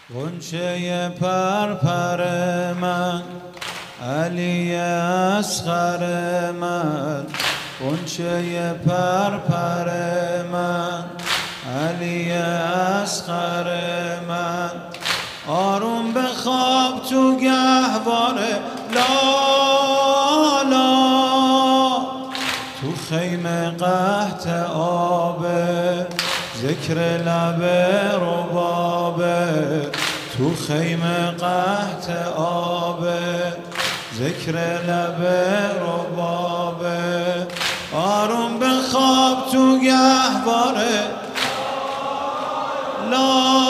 غنچه پرپر من، علی اصغر من، غنچه پرپر من، علی اصغر من، آروم به خواب تو گهواره لالا، تو خیمه قحط آبه، ذکر لب ربابه، تو خیمه قحط آبه، ذکر لب ربابه، آروم به خواب تو گهواره لا،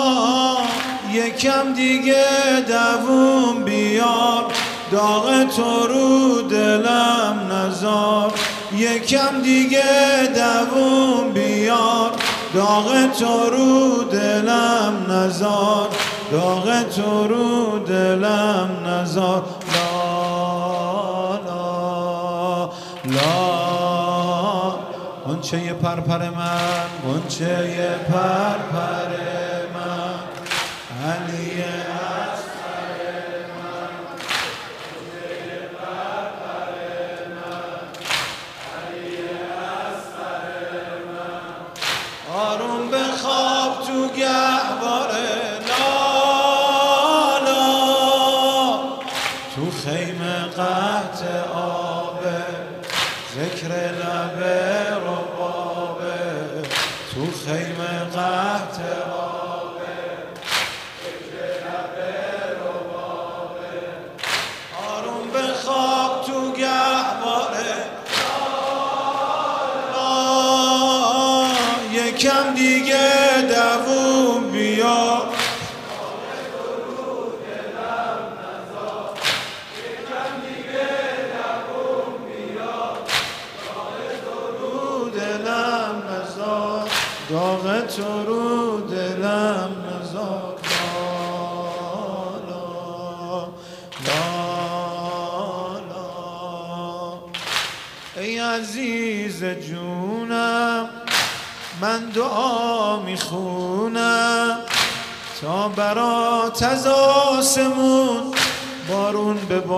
یکم دیگه دووم بیار، داغ تو رو دلم نزار، یکم دیگه دووم بیار، داغ تو رو دلم نزار، داغ تو رو دلم نزار، لا لا لا. غنچه پرپر من، غنچه پرپر من، علی اصغر من، غنچه پرپر من، علی اصغر من، آروم به خواب تو گهواره لالا، تو خیمه قحط آبه، ذکر لب ربابه، تو خیمه قحط آبه، ذکر لب ربابه، آروم به خواب تو گهواره لا، یکم دیگه دووم بیار، داغ تو رو دلم نزار، لا لا لا. ای عزیز جونم، من دعا میخونم تا برات از آسمون بارون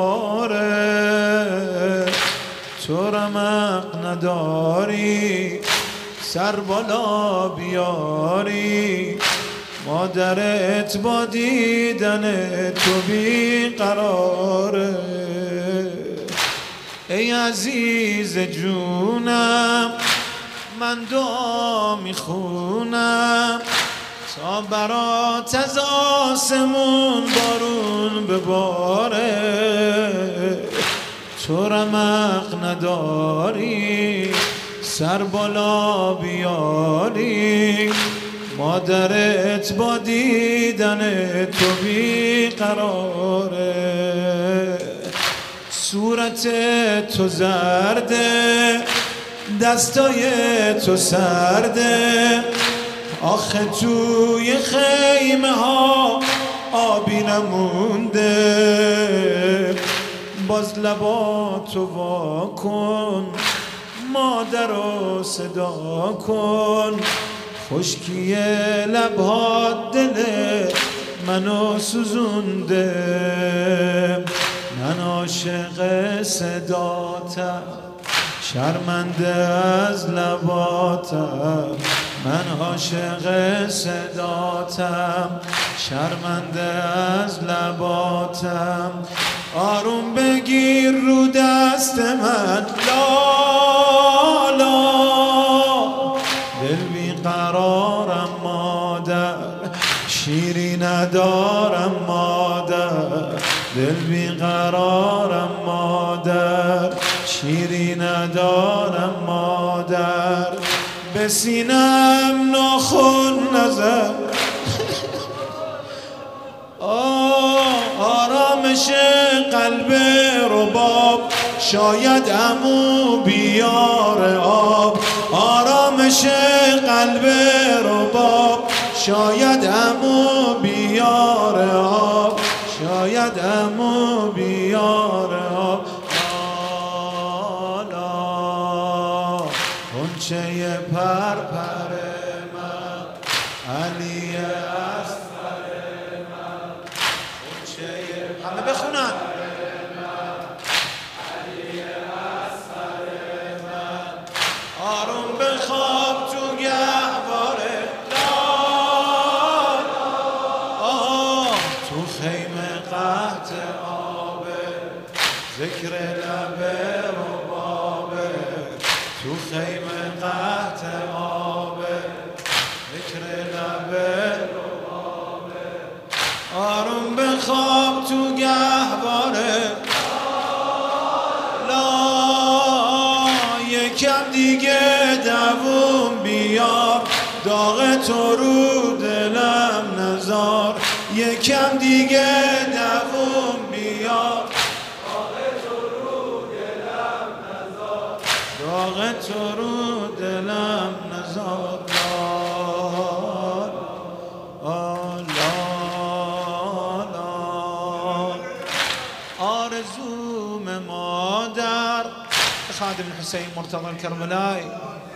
بباره، تو رمق نداری سر بالا بیاری، مادرت با دیدن تو بی قراره. ای عزیز جونم، من دعا میخونم تا برات از آسمون بارون بباره، تو رمق نداری سر بالا بیاری، مادرت با دیدن تو بی قراره. صورت تو زرده، دستای تو سرده، آخه توی خیمه ها آبی نمونده، باز لباتو وا کن، مادر رو صدا کن، خشکی لبها دل منو سوزونده، من عاشق صداتم، شرمنده از لباتم، من عاشق صداتم، شرمنده از لباتم، آروم بگیر رو دست من لالا، دل بیقرارم مادر، شیری ندارم مادر، دل بیقرارم مادر، شیری ندارم مادر، به سینم ناخن نزن آرامش قلب رباب، شاید عمو بیار آب، آرامش قلب رباب، شاید عمو بیار آب، شاید عمو بیار آب، لالا. غنچه پرپر من، علی اصغر قحط آبه ذکر لبه ربابه تو خیمه قحط آبه ذکر لبه ربابه آروم بخواب تو گهواره لا یکم دیگه دووم بیار داغ تو رو دلم نزار یکم دیگه دووم بیار داغ تو رو دلم نزار داغ تو رو دلم نزار آرزوم مادر خادم الحسین مرتضی الکربلایی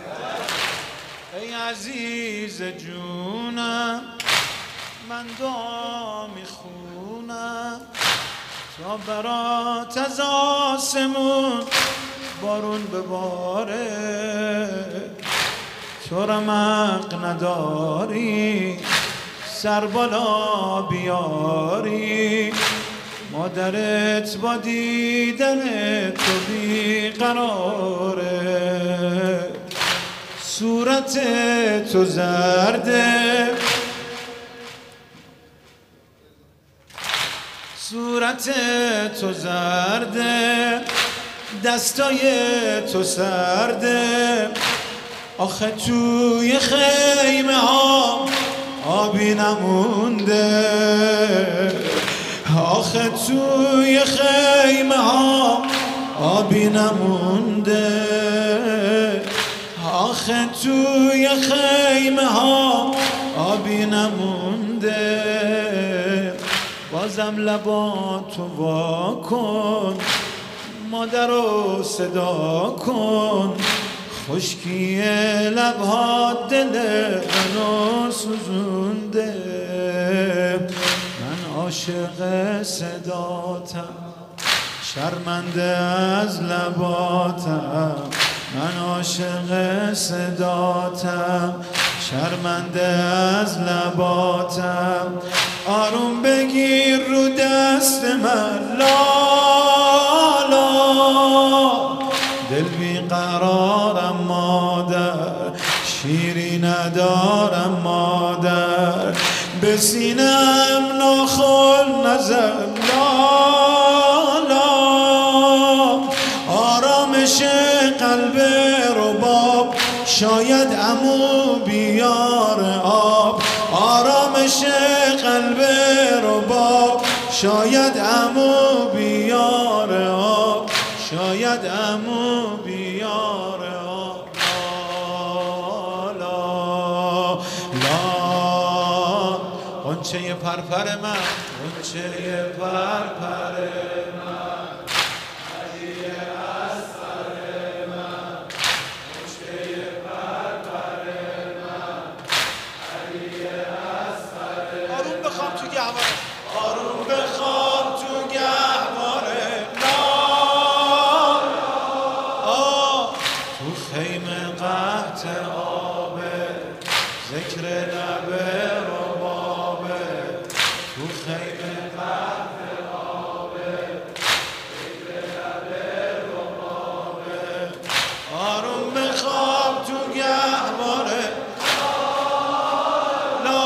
ای عزیز جونم من دعا میخونم تا برات از آسمون بارون بباره تو رمق نداری سر بالا بیاری مادرت با دیدن تو بیقراره صورت تو زرده صورت تو زرده دستای تو سرده آخه توی خیمه ها آبی نمونده آخه توی خیمه ها آبی نمونده آخه توی خیمه ها آبی نمونده بازم لباتو وا کن مادرو صدا کن خشکی لبها دل منو سوزونده من عاشق صداتم شرمنده از لباتم من عاشق صداتم شرمنده از لباتم آروم بگیر رو دست من لالا دل بیقرارم مادر شیری ندارم مادر به سینم ناخن نزن لالا آرامش قلب رباب شاید عمو بیار آب آرامش قلب رباب شاید عمو بیار آب شاید عمو بیار آب لا لا غنچه پرپر من غنچه پرپر من علی اصغر من غنچه پرپر من علی اصغر آروم بخوام تو گهواره آروم بخوام تو گهواره تو خیمه قحط آبه ذکر لبه ربابه تو خیمه قحط آبه ذکر لبه ربابه آروم بخواب تو گهواره لا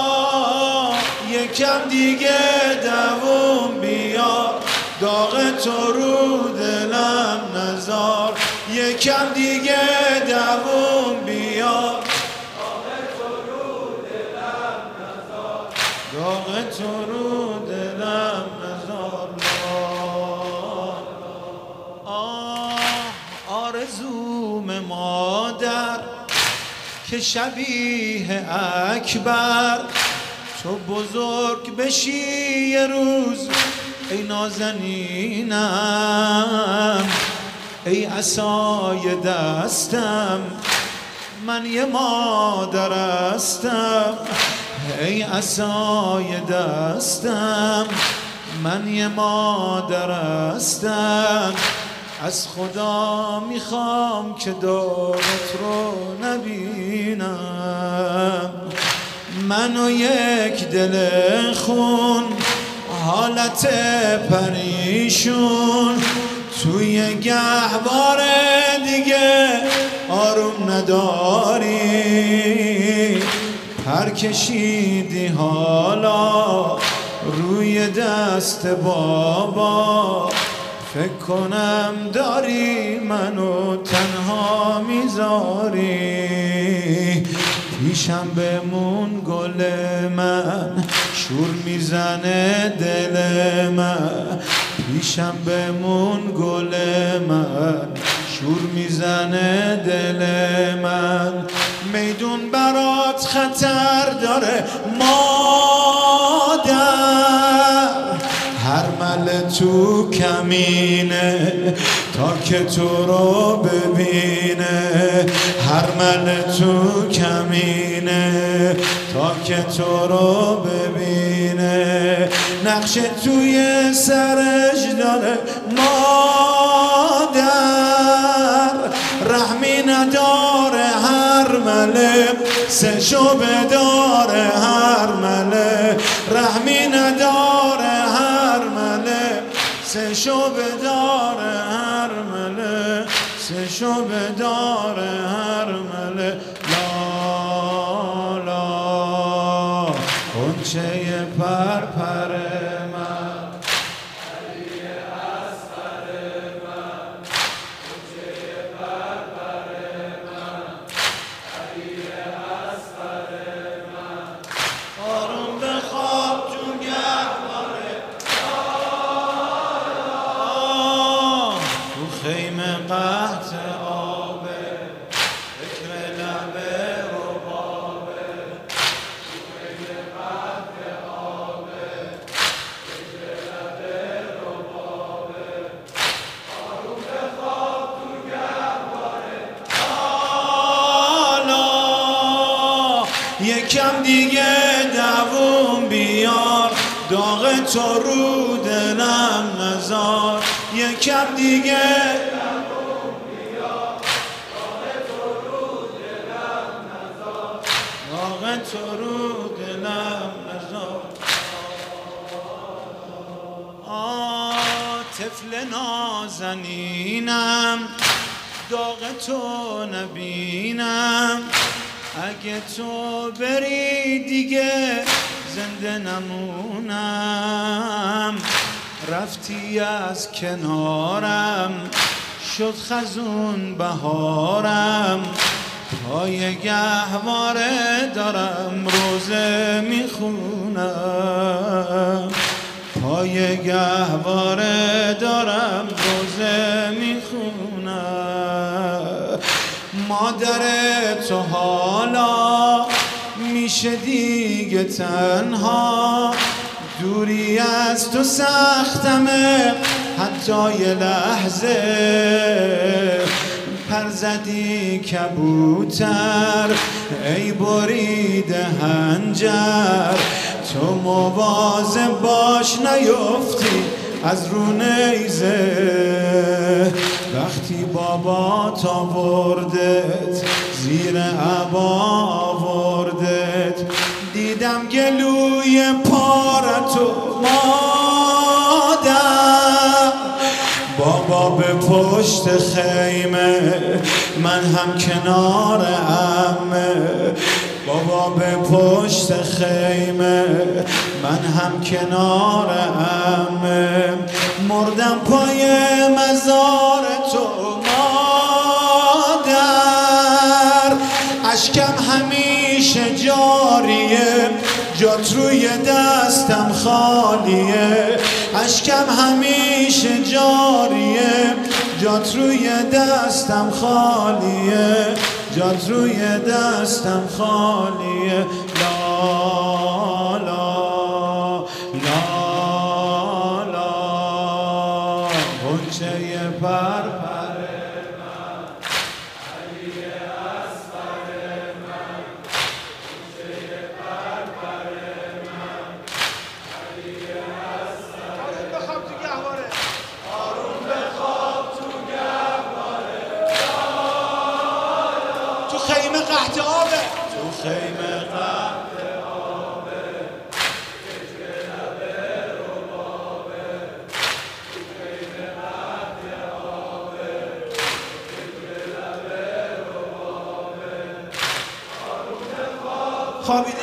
یکم دیگه دووم بیار داغ تو رو دلم نزار یکم دیگه دووم بیار داغ تو رو دلم نزار داغ تو رو دلم نزار آرزوم مادر که شبیه اکبر تو بزرگ بشی یه روز ای نازنینم ای عصای دستم من یه مادر هستم ای عصای دستم من یه مادر هستم از خدا میخوام که دارت رو نبینم منو یک دل خون حالت پریشون توی گهواره دیگه آروم نداری، پر کشیدی حالا روی دست بابا، فکر کنم داری منو تنها میذاری. پیشم بمون گل من، شور میزنه دل من. پیشم بمون گل من، شور میزنه دل من. میدون برات خطر داره مادر، هرمل تو کمینه تا که تو رو ببینه. هرمل تو کمینه تا که تو رو ببینه. نقش توی سرش داره مادر، رحمی نداره هرمله، سشو بداره هرمله. رحمی نداره هرمله، سشو بداره هرمله. سشو بداره هرمله. لا لا غنچه پرپر من، علی اصغر من. غنچه پرپر من، علی اصغر من. آروم بخواب جون گهواره، تو خیمه قحط آبه، فکر لبه ربابه. تو خیمه قحط آبه، فکر لبه ربابه. آروم بخواب تو گهواره، حالا یکم دیگه دووم بیار، داغ تو رو دلم نزار. یکم دیگه دووم بیار، داغ تو رو دلم نزار. داغ تو رو دلم نزار. طفل نازنینم، داغ تو نبینم. اگه تو بری دیگه زنده نمونم. رفتی از کنارم، شد خزون بهارم. پای گهواره دارم روزه میخونم. پای گهواره دارم روزه میخونم. مادر تو حالا میشه دیگه تنها، دوری از تو سختمه حتی یه لحظه. پر زدی کبوتر ای بریده هنجر، تو مواظب باش نیفتی از رو نیزه. وقتی بابا آوردت زیر عبا آوردت، دیدم گلوی پارتو مادر. بابا به پشت خیمه، من هم کنار عمه. بابا به پشت خیمه، من هم کنار عمه. مردم پای مزار تو مادر، اشکم همیشه جاریه، جات روی دستم خالیه. اشکم همیشه جاریه، جات روی دستم خالیه. جات روی دستم خالیه. لا لا لا لا غنچه پرپر من، علی اصغر من. غنچه پرپر من، علی اصغر من. بخواب تو گهواره، آروم بخواب تو گهواره. تو خیمه قحط آبه، تو خیمه قحط آبه. فکر لبه ربابه. خوابیده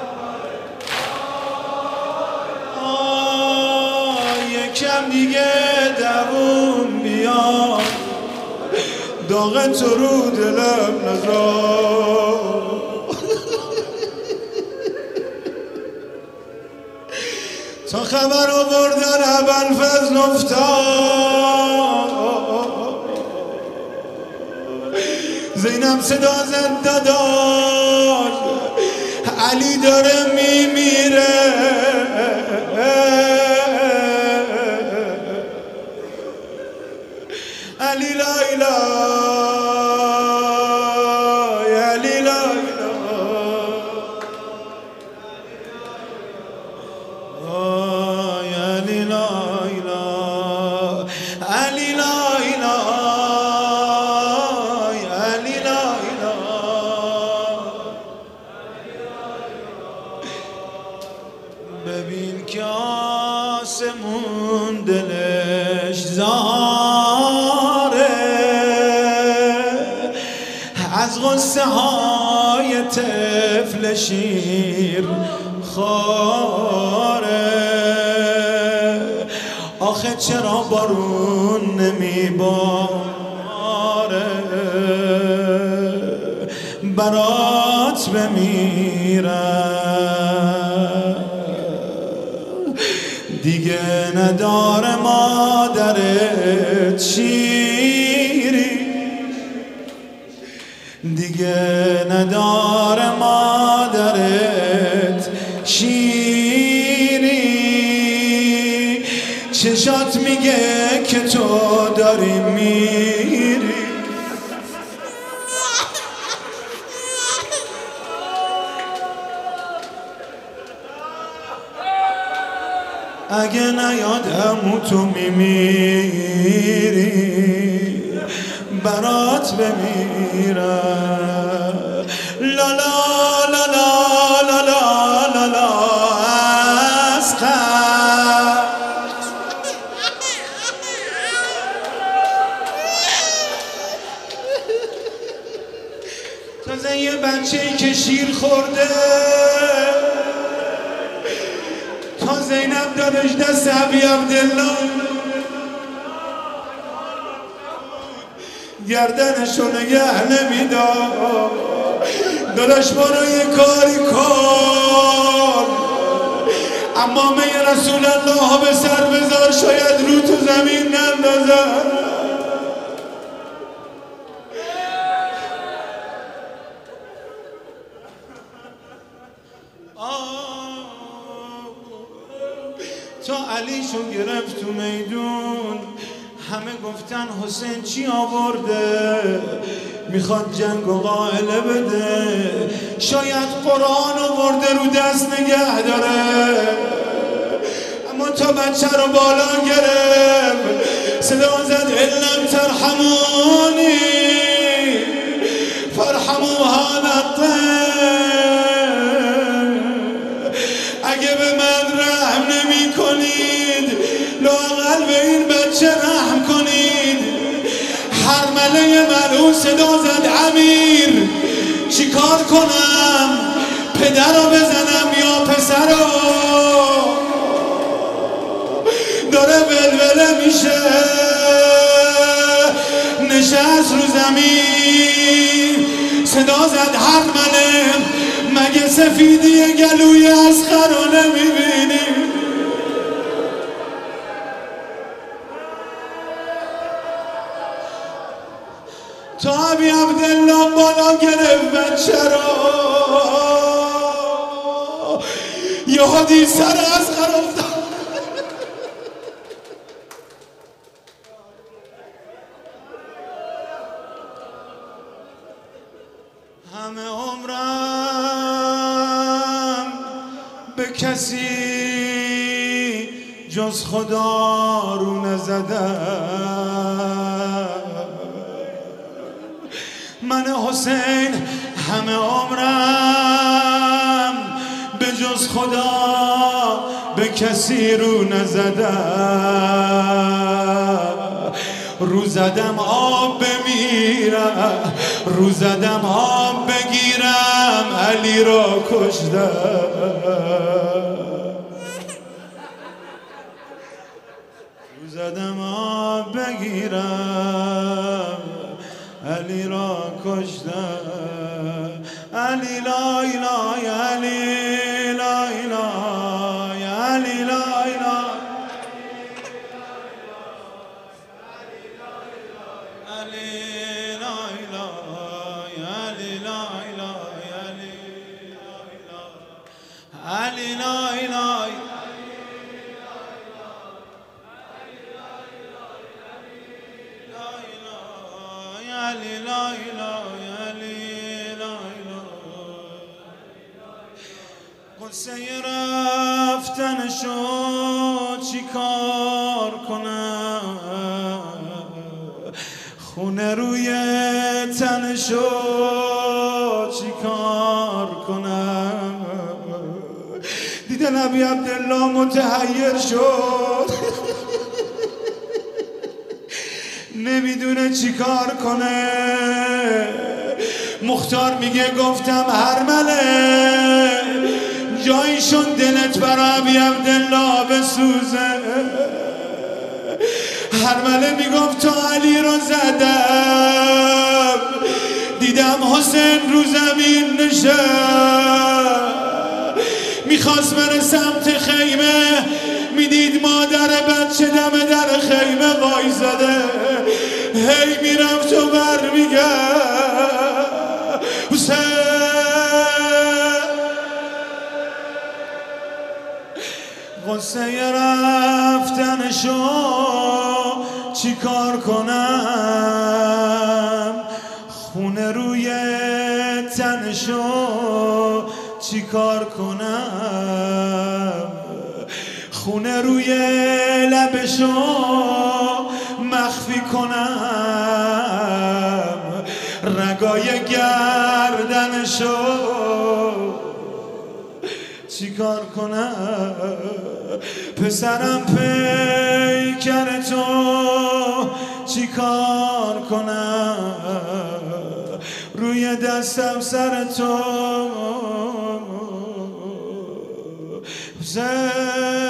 یکم دیگه دووم بیاد داغ تو رو دلم نذار تا خبر آوردن ابوالفضل افتاد زینب صدا زد داداش علی داره میمیره علی لا اله علی لا ببین که آسمون دلش زاره از غصه های طفل شیر خاره آخه چرا بارون نمیباره برات بمیرم دیگه نداره مادرت شیری دیگه نداره مادرت شیری چشات میگه که تو داری میری اگه نیادم تو میمیری برات بمیرم لا لا لا لا لا لا لا لا اسقر تازه یه بچه‌ای که شیر خورده تا زینب دادش دست ابی عبدالله گردنشو نگه نمیدار داداش برو یه کاری کن امامه رسول الله به سر بذار شاید رو تو زمین نندازن تا علیشو گرفت تو میدون همه گفتن حسین چی آورده میخواد جنگو قائله بده شاید قرآن آورده رو دست نگه داره اما تا بچه رو بالا گرفت صدا زد علم ترحمونی فرحمو هذا اگه به من رحم نمی کنید لااقل به این بچه رحم کنید حرمله ملعون صدا زد امیر چی کار کنم پدر رو بزنم یا پسر رو داره ولوله میشه نشست رو زمین صدا زد حرمله مگه سفیدی گلوی اسخر رو نمیبینی تا ابی عبدالله بالا گرفت بچه رو یهودی سر اسخر افتاد همه عمرم به کسی جز خدا رو نزدم من حسین همه عمرم به جز خدا به کسی رو نزدم رو زدم آب بمیرم رو زدم آب بگیرم علی را کشتم. رو زدم آب بگیرم علی را کشتم. علی لا اله علی لا اله علی لا اله علی لا اله علی لا اله علی لا اله. قصه رفتنشو چی کار کنم؟ خونه روی تنشو چی کار کنم؟ دیده نبی عبدالله متحیر شد نمیدونه چی کار کنه. مختار میگه گفتم هرمله جایشون دلت برا ابی عبدالله بسوزه. هرمله میگفت تا علی رو زدم دیدم حسین رو زمین نشست. میخواست بره سمت خیمه میدید مادر بچه دم در خیمه وای زده. هی میرفت و بر میگرد حسین. قصه رفتنشو چی کار کنم؟ خونه روی تنشو چی کار کنم؟ خونه روی لبشو مخفی کنم؟ رگای گردنشو چی کار کنم؟ پسرم پیکر تو چی کار کنم؟ روی دستم سر تو حسین.